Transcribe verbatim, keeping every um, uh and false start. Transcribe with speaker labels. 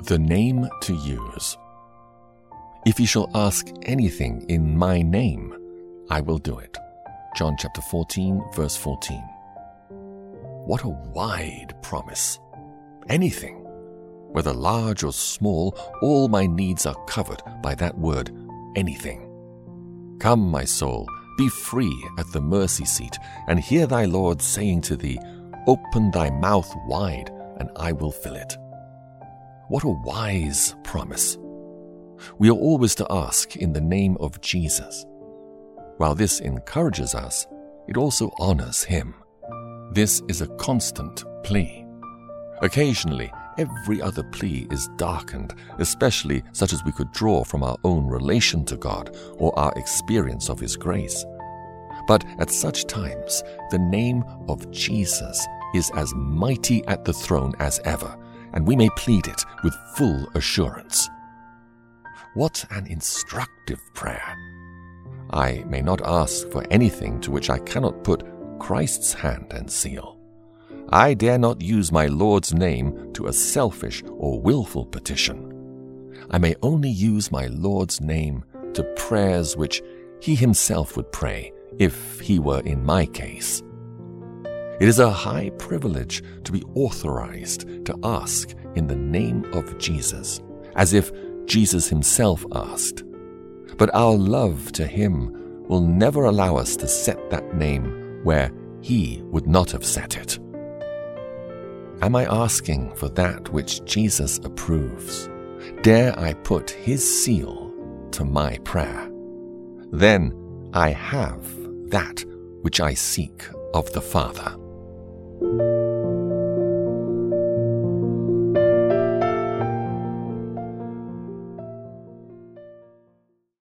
Speaker 1: The name to use. If ye shall ask anything in my name, I will do it. John chapter fourteen, verse fourteen. What a wide promise. Anything, whether large or small, all my needs are covered by that word, anything. Come, my soul, be free at the mercy seat, and hear thy Lord saying to thee, Open thy mouth wide, and I will fill it. What a wise promise. We are always to ask in the name of Jesus. While this encourages us, it also honors him. This is a constant plea. Occasionally, every other plea is darkened, especially such as we could draw from our own relation to God or our experience of his grace. But at such times, the name of Jesus is as mighty at the throne as ever, and we may plead it with full assurance. What an instructive prayer! I may not ask for anything to which I cannot put Christ's hand and seal. I dare not use my Lord's name to a selfish or willful petition. I may only use my Lord's name to prayers which he himself would pray if he were in my case. It is a high privilege to be authorized to ask in the name of Jesus, as if Jesus himself asked. But our love to him will never allow us to set that name where he would not have set it. Am I asking for that which Jesus approves? Dare I put his seal to my prayer? Then I have that which I seek of the Father.